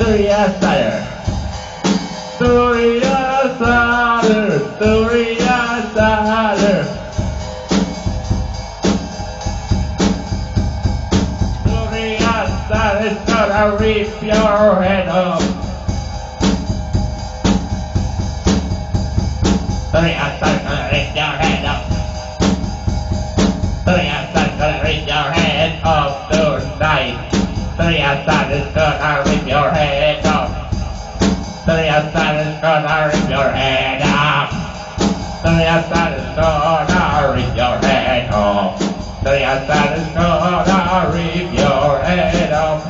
Surya Satter. Surya Satter. Surya Satter. Surya Satter's gonna rip your head off. Surya Satter's gonna rip your head off. Surya Satter's gonna rip your head off tonight. Surya Satter's gonna rip your head off. Surya Satter's gonna rip your head off. Surya Satter's gonna rip your head off. Surya Satter's gonna rip your head off.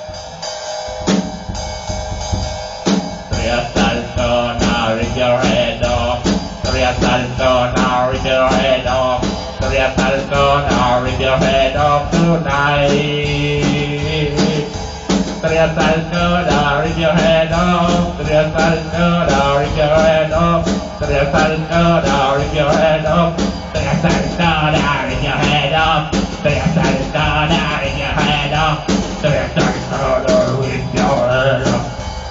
Surya Satter's gonna rip your head off. Surya Satter's gonna rip your head off. Surya Satter's gonna rip your head off tonight. Surya Satter's gonna rip your head off. Surya Satter's gonna rip your head off. Surya Satter's gonna rip your head off. Surya Satter's gonna rip your head off. Surya Satter's gonna rip your head off. Surya Satter's gonna rip your head off.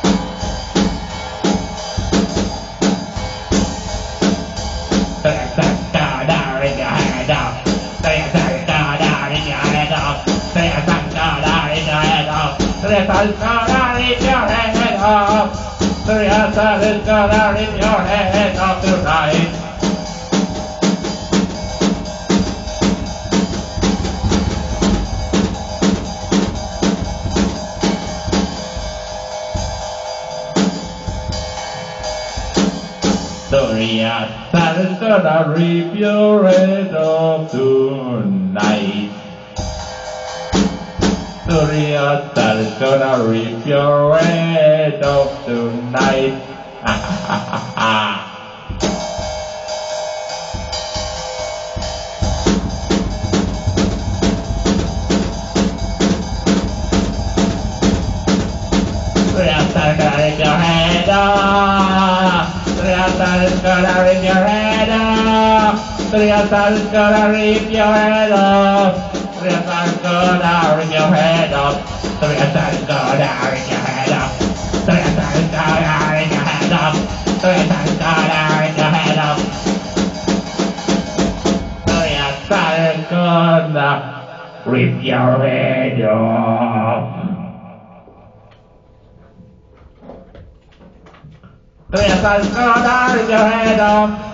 Surya Satter's gonna rip your head off. Surya Satter's gonna rip your head off. Surya Satter's gonna rip your head off. Surya Satter's gonna rip your head off. Surya Satter's gonna rip your head off tonight. Surya Satter's gonna rip your head off tonight. Surya Satter's gonna rip your head off tonight. Ha ha ha ha. Surya Satter's gonna rip your head off. Surya Satter's gonna rip your head off. Surya Satter's gonna rip your head off. Surya Satter's gonna rip your head off. Surya Satter's gonna rip your head off. Surya Satter's gonna rip your head off. Surya Satter's gonna rip your head off. Surya Satter's gonna rip your head off. Surya Satter's gonna rip your head off.